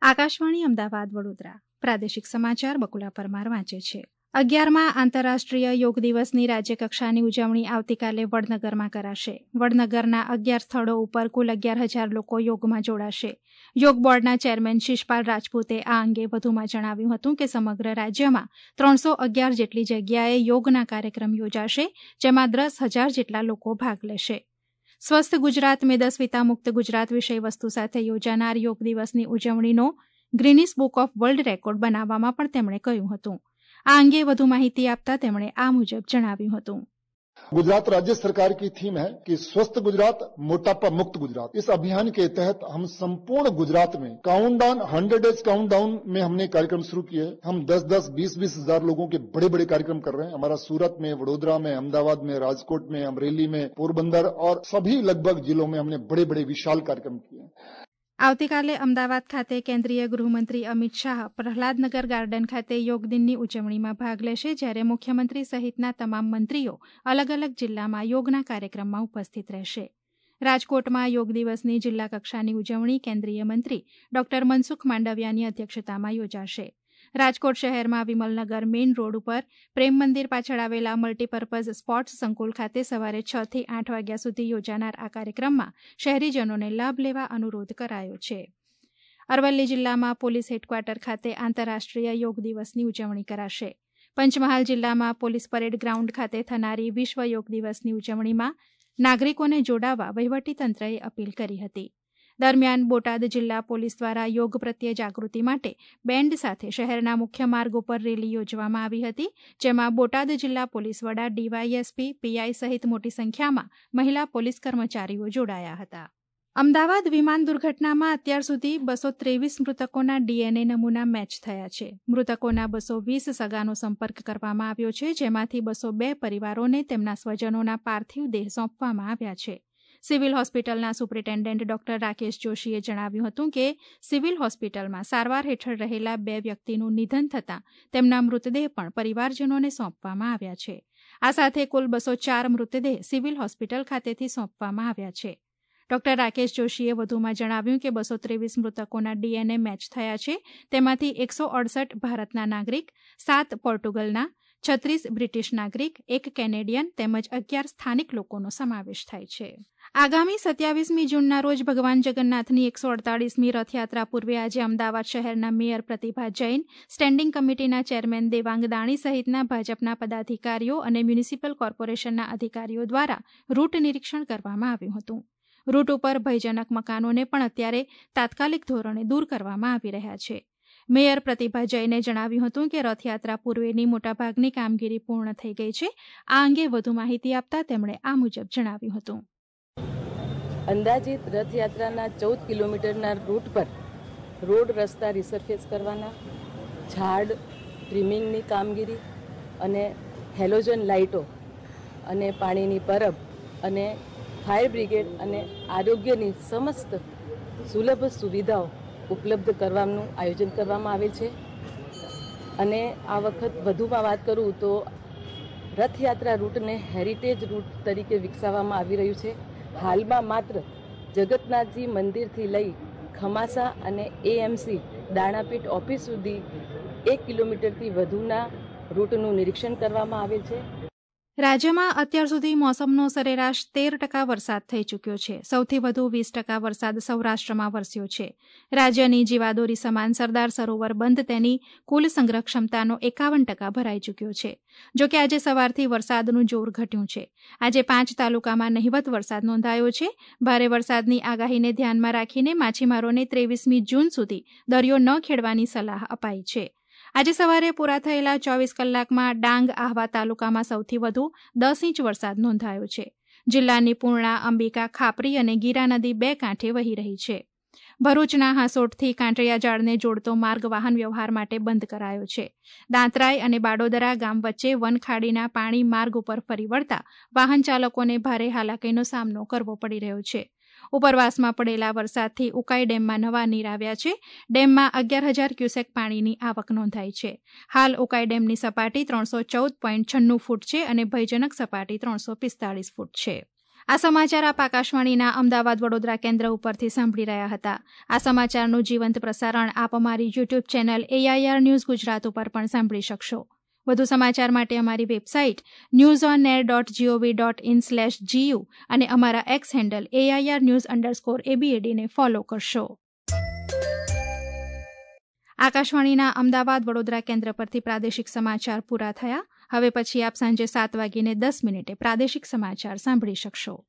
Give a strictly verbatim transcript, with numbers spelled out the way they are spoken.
આકાશવાણી અમદાવાદ વડોદરા પ્રાદેશિક સમાચાર બકુલા પરમાર વાંચે છે. અગિયારમાં આંતરરાષ્ટ્રીય યોગ દિવસની રાજ્યકક્ષાની ઉજવણી આવતીકાલે વડનગરમાં કરાશે. વડનગરના અગિયાર સ્થળો ઉપર કુલ અગિયાર હજાર લોકો યોગમાં જોડાશે. યોગ બોર્ડના ચેરમેન શિષપાલ રાજપૂતે આ અંગે વધુમાં જણાવ્યું હતું કે સમગ્ર રાજ્યમાં ત્રણસો અગિયાર જેટલી જગ્યાએ યોગના કાર્યક્રમ યોજાશે, જેમાં દસ હજાર જેટલા લોકો ભાગ લેશે. સ્વસ્થ ગુજરાત મેદસ્વીતા મુક્ત ગુજરાત વિષય વસ્તુ સાથે યોજાનાર યોગ દિવસની ઉજવણીનો Guinness book of world record બનાવવામાં પણ તેમણે કહ્યું હતું. આ અંગે વધુ માહિતી આપતા તેમણે આ મુજબ જણાવ્યું હતું. गुजरात राज्य सरकार की थीम है कि स्वस्थ गुजरात मोटापा मुक्त गुजरात. इस अभियान के तहत हम संपूर्ण गुजरात में countdown hundred days countdown में हमने कार्यक्रम शुरू किए हैं. हम दस दस बीस बीस हजार लोगों के बड़े बड़े कार्यक्रम कर रहे हैं. हमारा सूरत में, वडोदरा में, अहमदाबाद में, राजकोट में, अमरेली में, पोरबंदर और सभी लगभग जिलों में हमने बड़े बड़े विशाल कार्यक्रम किए हैं. આવતીકાલે અમદાવાદ ખાતે કેન્દ્રીય ગૃહમંત્રી અમિત શાહ પ્રહલાદનગર ગાર્ડન ખાતે યોગ દિનની ઉજવણીમાં ભાગ લેશે, જ્યારે મુખ્યમંત્રી સહિતના તમામ મંત્રીઓ અલગ અલગ જિલ્લામાં યોગના કાર્યક્રમમાં ઉપસ્થિત રહેશે. રાજકોટમાં યોગ દિવસની જિલ્લા કક્ષાની ઉજવણી કેન્દ્રીય મંત્રી ડોક્ટર મનસુખ માંડવિયાની અધ્યક્ષતામાં યોજાશે. રાજકોટ શહેરમાં વિમલનગર મેઇન રોડ ઉપર પ્રેમ મંદિર પાછળ આવેલા મલ્ટીપર્પઝ સ્પોર્ટ્સ સંકુલ ખાતે સવારે છ થી આઠ વાગ્યા સુધી યોજાનાર આ કાર્યક્રમમાં શહેરીજનોને લાભ લેવા અનુરોધ કરાયો છે. અરવલ્લી જિલ્લામાં પોલીસ હેડક્વાર્ટર ખાતે આંતરરાષ્ટ્રીય યોગ દિવસની ઉજવણી કરાશે. પંચમહાલ જિલ્લામાં પોલીસ પરેડ ગ્રાઉન્ડ ખાતે થનારી વિશ્વ યોગ દિવસની ઉજવણીમાં નાગરિકોને જોડાવા વહીવટીતંત્રએ અપીલ કરી હતી. દરમિયાન બોટાદ જિલ્લા પોલીસ દ્વારા યોગ પ્રત્યે જાગૃતિ માટે બેન્ડ સાથે શહેરના મુખ્ય માર્ગ ઉપર રેલી યોજવામાં આવી હતી, જેમાં બોટાદ જિલ્લા પોલીસ વડા ડીવાયએસપી, પીઆઈ સહિત મોટી સંખ્યામાં મહિલા પોલીસ કર્મચારીઓ જોડાયા હતા. અમદાવાદ વિમાન દુર્ઘટનામાં અત્યાર સુધી બસો ત્રેવીસ મૃતકોના ડીએનએ નમૂના મેચ થયા છે. મૃતકોના બસો વીસ સગાનો સંપર્ક કરવામાં આવ્યો છે, જેમાંથી બસો બે પરિવારોને તેમના સ્વજનોના પાર્થિવ દેહ સોંપવામાં આવ્યા છે. સિવિલ હોસ્પિટલના સુપ્રિન્ટેન્ડન્ટ ડોક્ટર રાકેશ જોશીએ જણાવ્યું હતું કે સિવિલ હોસ્પિટલમાં સારવાર હેઠળ રહેલા બે વ્યક્તિનું નિધન થતાં તેમના મૃતદેહ પણ પરિવારજનોને સોંપવામાં આવ્યા છે. આ સાથે કુલ બસો ચાર મૃતદેહ સિવિલ હોસ્પિટલ ખાતેથી સોંપવામાં આવ્યા છે. ડોક્ટર રાકેશ જોશીએ વધુમાં જણાવ્યું કે બસો ત્રેવીસ મૃતકોના ડીએનએ મેચ થયા છે. તેમાંથી એકસો અડસઠ ભારતના નાગરિક, સાત પોર્ટુગલના, છત્રીસ બ્રિટિશ નાગરિક, એક કેનેડિયન તેમજ અગિયાર સ્થાનિક લોકોનો સમાવેશ થાય છે. આગામી સત્યાવીસમી જૂનના રોજ ભગવાન જગન્નાથની એકસો અડતાળીસમી રથયાત્રા પૂર્વે આજે અમદાવાદ શહેરના મેયર પ્રતિભા જૈન, સ્ટેન્ડિંગ કમિટીના ચેરમેન દેવાંગ દાણી સહિતના ભાજપના પદાધિકારીઓ અને મ્યુનિસિપલ કોર્પોરેશનના અધિકારીઓ દ્વારા રૂટ નિરીક્ષણ કરવામાં આવ્યું હતું. રૂટ ઉપર ભયજનક મકાનોને પણ અત્યારે તાત્કાલિક ધોરણે દૂર કરવામાં આવી રહ્યા છે. મેયર પ્રતિભા જૈને જણાવ્યું હતું કે રથયાત્રા પૂર્વેની મોટાભાગની કામગીરી પૂર્ણ થઈ ગઈ છે. આ અંગે વધુ માહિતી આપતા તેમણે આ મુજબ જણાવ્યું હતું. અંદાજિત રથયાત્રાના ચૌદ કિલોમીટરના રૂટ પર રોડ રસ્તા રિસર્ફેસ કરવાના, ઝાડ ટ્રીમિંગની કામગીરી અને હેલોજન લાઇટો અને પાણીની પરબ અને ફાયર બ્રિગેડ અને આરોગ્યની સમસ્ત સુલભ સુવિધાઓ ઉપલબ્ધ કરવાનું આયોજન કરવામાં આવેલ છે. અને આ વખત વધુમાં વાત કરું તો રથયાત્રા રૂટને હેરિટેજ રૂટ તરીકે વિકસાવવામાં આવી રહ્યું છે. હાલમાં માત્ર જગન્નાથજી મંદિરથી લઈ ખમાસા અને એએમસી દાણાપીઠ ઓફિસ સુધી એક કિલોમીટરથી વધુના રૂટનું નિરીક્ષણ કરવામાં આવેલ છે. રાજ્યમાં અત્યાર સુધી મોસમનો સરેરાશ તેર ટકા વરસાદ થઈ ચૂક્યો છે. સૌથી વધુ વીસ ટકા વરસાદ સૌરાષ્ટ્રમાં વરસ્યો છે. રાજ્યની જીવાદોરી સમાન સરદાર સરોવર બંધ તેની કુલ સંગ્રહ ક્ષમતાનો એકાવન ટકા ભરાઈ ચૂક્યો છે. જોકે આજે સવારથી વરસાદનું જોર ઘટ્યું છે. આજે પાંચ તાલુકામાં નહિવત વરસાદ નોંધાયો છે. ભારે વરસાદની આગાહીને ધ્યાનમાં રાખીને માછીમારોને ત્રેવીસમી જૂન સુધી દરિયો ન ખેડવાની સલાહ અપાઈ છે. આજે સવારે પૂરા થયેલા ચોવીસ કલાકમાં ડાંગ, આહવા તાલુકામાં સૌથી વધુ દસ ઇંચ વરસાદ નોંધાયો છે. જિલ્લાની પૂર્ણા, અંબિકા, ખાપરી અને ગીરા નદી બે કાંઠે વહી રહી છે. ભરૂચના હાંસોટથી કાંકરિયાજાળને જોડતો માર્ગ વાહન વ્યવહાર માટે બંધ કરાયો છે. દાંતરાય અને બાડોદરા ગામ વચ્ચે વનખાડીના પાણી માર્ગ ઉપર ફરી વળતા વાહન ચાલકોને ભારે હાલાકીનો સામનો કરવો પડી રહ્યો છે. ઉપરવાસમાં પડેલા વરસાદથી ઉકાઈ ડેમમાં નવા નીર આવ્યા છે. ડેમમાં અગિયાર હજાર ક્યુસેક પાણીની આવક નોંધાઈ છે. હાલ ઉકાઈ ડેમની સપાટી ત્રણસો ચૌદ પોઈન્ટ છન્નું ફૂટ છે અને ભયજનક સપાટી ત્રણસો પિસ્તાળીસ ફૂટ છે. આ સમાચાર આપ આકાશવાણીના અમદાવાદ વડોદરા કેન્દ્ર ઉપરથી સાંભળી રહ્યા હતા. આ સમાચારનું જીવંત પ્રસારણ આપ અમારી YouTube channel AIR news Gujarat ઉપર પણ સાંભળી શકશો. વધુ સમાચાર માટે અમારી website news on air dot GOV dot in slash GU અને અમારા X handle AIR news underscore એબીએડીને ફોલો કરશો. આકાશવાણીના અમદાવાદ વડોદરા કેન્દ્ર પરથી પ્રાદેશિક સમાચાર પૂરા થયા. હવે પછી આપ સાંજે સાત વાગીને દસ મિનિટે પ્રાદેશિક સમાચાર સાંભળી શકશો.